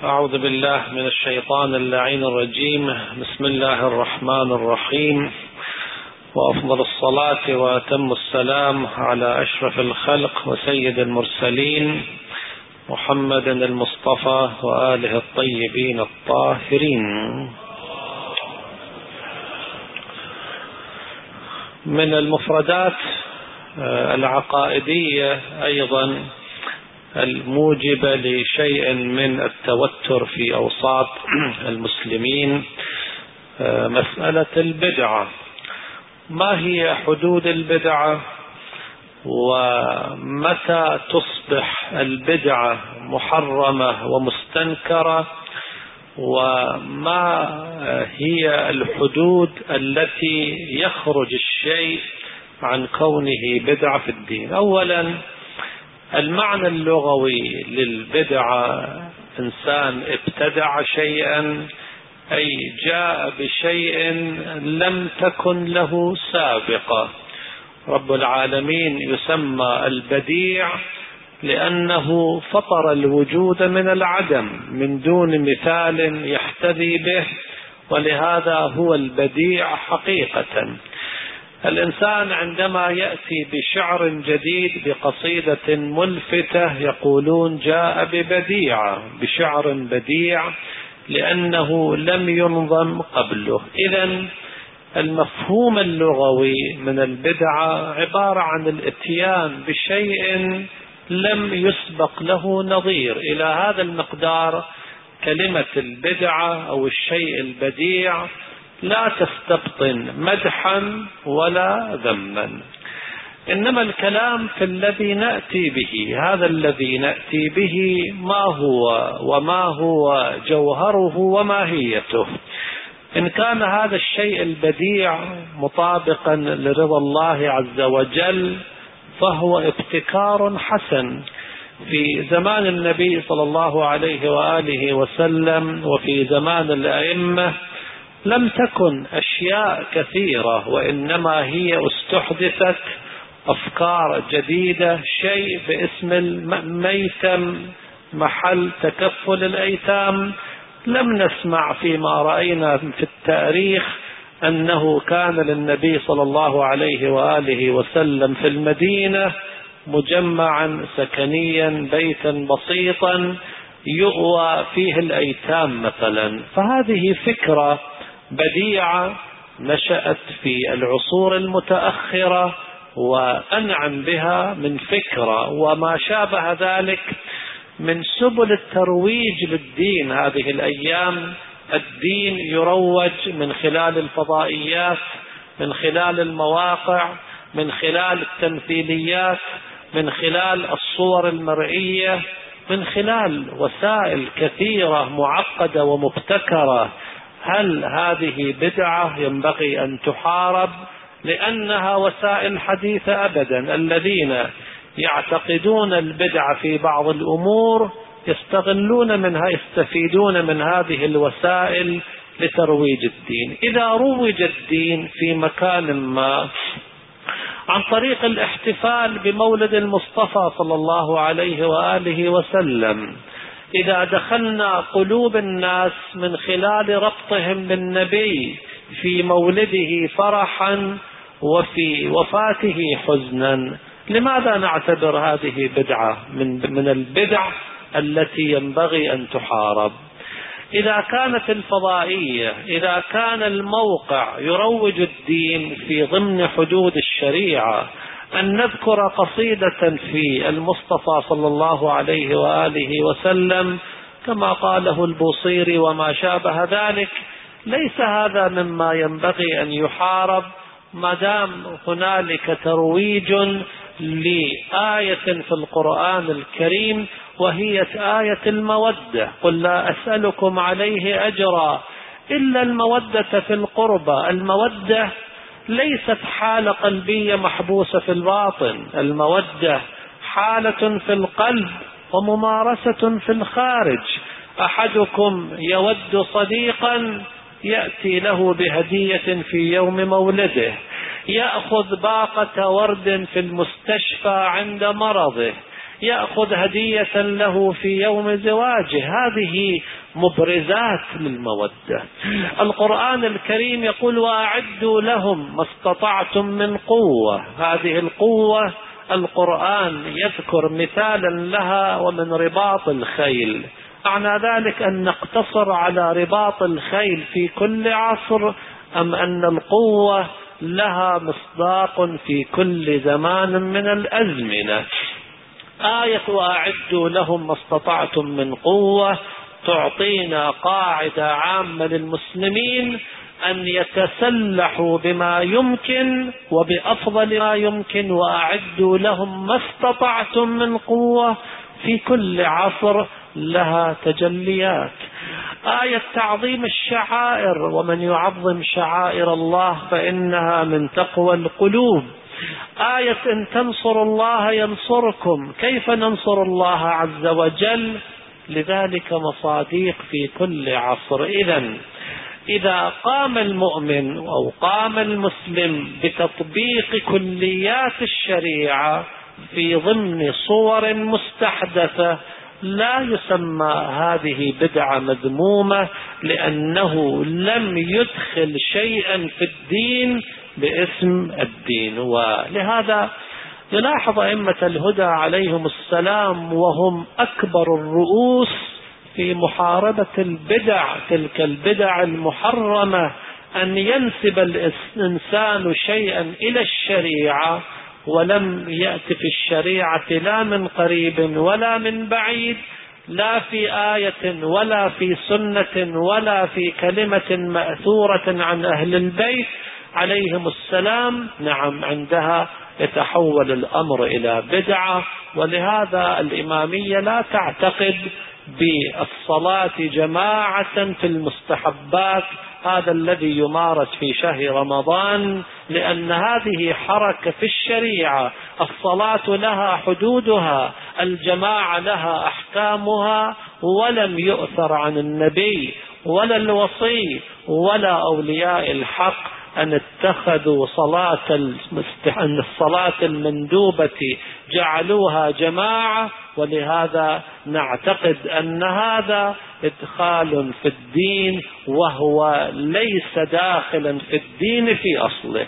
أعوذ بالله من الشيطان اللعين الرجيم. بسم الله الرحمن الرحيم، وأفضل الصلاة وأتم السلام على أشرف الخلق وسيد المرسلين محمد المصطفى وآله الطيبين الطاهرين. من المفردات العقائدية أيضا الموجبة لشيء من التوتر في أوساط المسلمين مسألة البدعة. ما هي حدود البدعة؟ ومتى تصبح البدعة محرمة ومستنكرة؟ وما هي الحدود التي يخرج الشيء عن كونه بدعة في الدين؟ أولا، المعنى اللغوي للبدعة إنسان ابتدع شيئا، أي جاء بشيء لم تكن له سابقة. رب العالمين يسمى البديع لأنه فطر الوجود من العدم من دون مثال يحتذي به، ولهذا هو البديع حقيقة. الإنسان عندما يأتي بشعر جديد بقصيدة ملفتة يقولون جاء ببديعة، بشعر بديع، لأنه لم ينظم قبله. إذن المفهوم اللغوي من البدعة عبارة عن الاتيان بشيء لم يسبق له نظير. إلى هذا المقدار كلمة البدعة أو الشيء البديع لا تستبطن مدحا ولا ذما، إنما الكلام في الذي نأتي به. هذا الذي نأتي به ما هو وما هو جوهره وماهيته. إن كان هذا الشيء البديع مطابقا لرضا الله عز وجل فهو ابتكار حسن. في زمان النبي صلى الله عليه وآله وسلم وفي زمان الأئمة لم تكن أشياء كثيرة، وإنما هي استحدثت أفكار جديدة. شيء باسم الميتم، محل تكفل الأيتام، لم نسمع فيما رأينا في التاريخ أنه كان للنبي صلى الله عليه وآله وسلم في المدينة مجمعا سكنيا، بيتا بسيطا يؤوى فيه الأيتام مثلا. فهذه فكرة بديعة نشأت في العصور المتأخرة وأنعم بها من فكرة وما شابه ذلك من سبل الترويج للدين. هذه الأيام الدين يروج من خلال الفضائيات، من خلال المواقع، من خلال التمثيليات، من خلال الصور المرئية، من خلال وسائل كثيرة معقدة ومبتكرة. هل هذه بدعة ينبغي أن تحارب لأنها وسائل حديثة؟ أبدا. الذين يعتقدون البدعة في بعض الأمور يستغلون منها، يستفيدون من هذه الوسائل لترويج الدين. إذا روج الدين في مكان ما عن طريق الاحتفال بمولد المصطفى صلى الله عليه وآله وسلم، إذا دخلنا قلوب الناس من خلال ربطهم بالنبي في مولده فرحا وفي وفاته حزنا، لماذا نعتبر هذه بدعة من البدع التي ينبغي أن تحارب؟ إذا كانت الفضائية، إذا كان الموقع يروج الدين في ضمن حدود الشريعة، أن نذكر قصيدة في المصطفى صلى الله عليه وآله وسلم كما قاله البوصيري وما شابه ذلك، ليس هذا مما ينبغي أن يحارب ما دام هنالك ترويج لآية في القرآن الكريم وهي آية المودة. قل لا أسألكم عليه أجرا إلا المودة في القربى. المودة ليست حالة قلبية محبوسة في الباطن، المودة حالة في القلب وممارسة في الخارج. أحدكم يود صديقا يأتي له بهدية في يوم مولده، يأخذ باقة ورد في المستشفى عند مرضه، يأخذ هدية له في يوم زواجه. هذه مبرزات للمودة. القرآن الكريم يقول وأعدوا لهم ما استطعتم من قوة. هذه القوة القرآن يذكر مثالا لها ومن رباط الخيل. معنى ذلك أن نقتصر على رباط الخيل في كل عصر، أم أن القوة لها مصداق في كل زمان من الأزمنة؟ آية وأعدوا لهم ما استطعتم من قوة تعطينا قاعدة عامة للمسلمين أن يتسلحوا بما يمكن وبأفضل ما يمكن. وأعدوا لهم ما استطعتم من قوة في كل عصر لها تجليات. آية تعظيم الشعائر ومن يعظم شعائر الله فإنها من تقوى القلوب. آية إن تنصروا الله ينصركم. كيف ننصر الله عز وجل؟ لذلك مصاديق في كل عصر. إذا قام المؤمن أو قام المسلم بتطبيق كليات الشريعة في ضمن صور مستحدثة لا يسمى هذه بدعة مذمومة، لأنه لم يدخل شيئا في الدين باسم الدين. ولهذا يلاحظ أئمة الهدى عليهم السلام وهم أكبر الرؤوس في محاربة البدع، تلك البدع المحرمة، أن ينسب الإنسان شيئا إلى الشريعة ولم يأتي في الشريعة لا من قريب ولا من بعيد، لا في آية ولا في سنة ولا في كلمة مأثورة عن أهل البيت عليهم السلام. نعم، عندها يتحول الأمر إلى بدعة. ولهذا الإمامية لا تعتقد بالصلاة جماعة في المستحبات، هذا الذي يمارس في شهر رمضان، لأن هذه حركة في الشريعة. الصلاة لها حدودها، الجماعة لها أحكامها، ولم يؤثر عن النبي ولا الوصي ولا أولياء الحق أن اتخذوا أن الصلاة المندوبة جعلوها جماعة. ولهذا نعتقد أن هذا إدخال في الدين وهو ليس داخلا في الدين في أصله.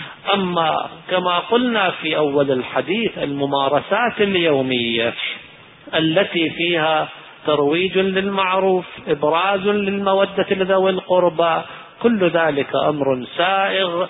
أما كما قلنا في أول الحديث الممارسات اليومية التي فيها ترويج للمعروف، إبراز للمودة لذوي القربى، كل ذلك أمر سائغ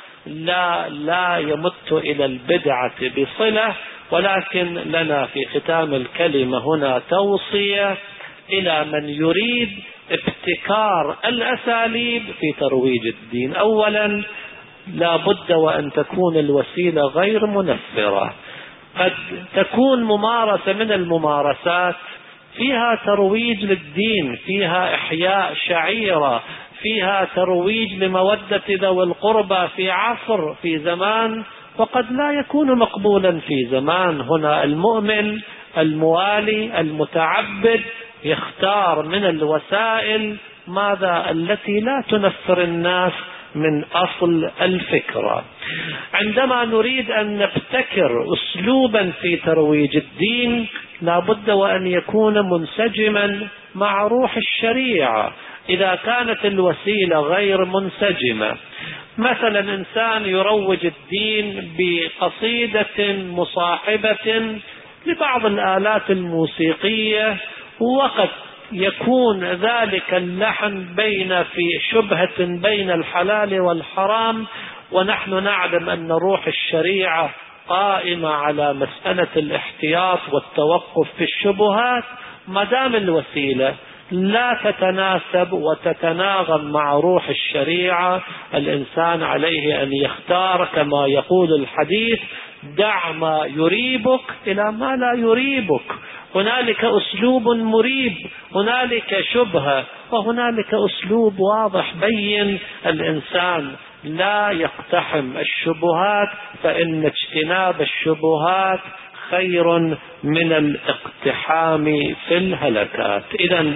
لا يمت إلى البدعة بصلة. ولكن لنا في ختام الكلمة هنا توصية إلى من يريد ابتكار الأساليب في ترويج الدين. أولا لا بد وأن تكون الوسيلة غير منفرة. قد تكون ممارسة من الممارسات فيها ترويج للدين، فيها إحياء شعيرة، فيها ترويج لمودة ذوي القربى في عصر في زمان، وقد لا يكون مقبولا في زمان. هنا المؤمن الموالي المتعبد يختار من الوسائل ماذا التي لا تنفر الناس من أصل الفكرة. عندما نريد أن نبتكر أسلوبا في ترويج الدين لا بد وأن يكون منسجما مع روح الشريعة. إذا كانت الوسيلة غير منسجمة، مثلا إنسان يروج الدين بقصيدة مصاحبة لبعض الآلات الموسيقية، وقد يكون ذلك اللحن في شبهة بين الحلال والحرام، ونحن نعلم أن روح الشريعة قائمة على مسألة الاحتياط والتوقف في الشبهات. ما دام الوسيلة لا تتناسب وتتناغم مع روح الشريعة، الإنسان عليه أن يختار كما يقول الحديث: دع ما يريبك إلى ما لا يريبك. هنالك أسلوب مريب، هنالك شبهة، وهنالك أسلوب واضح بين. الإنسان لا يقتحم الشبهات، فإن اجتناب الشبهات خير من الاقتحام في الهلكات. إذن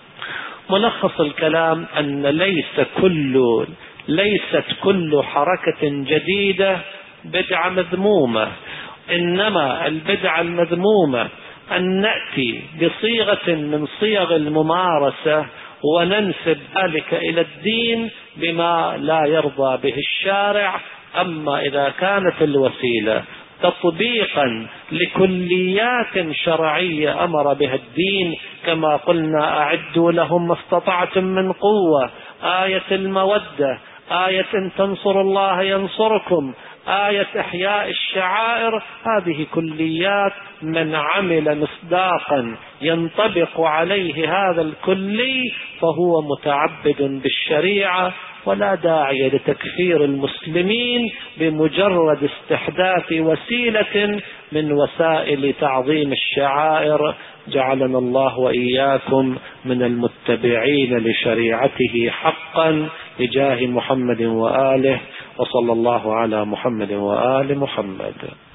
ملخص الكلام أن ليست كل حركة جديدة بدعة مذمومة، إنما البدعة المذمومة أن نأتي بصيغة من صيغ الممارسة وننسب ذلك إلى الدين بما لا يرضى به الشارع. أما إذا كانت الوسيلة تطبيقا لكليات شرعية أمر بها الدين، كما قلنا أعدوا لهم ما استطعتم من قوة، آية المودة، آية إن تنصروا الله ينصركم، آية إحياء الشعائر، هذه كليات من عمل مصداقا ينطبق عليه هذا الكلي فهو متعبد بالشريعة، ولا داعي لتكفير المسلمين بمجرد استحداث وسيلة من وسائل تعظيم الشعائر. جعلنا الله وإياكم من المتبعين لشريعته حقا بجاه محمد وآله، وصلى الله على محمد وآل محمد.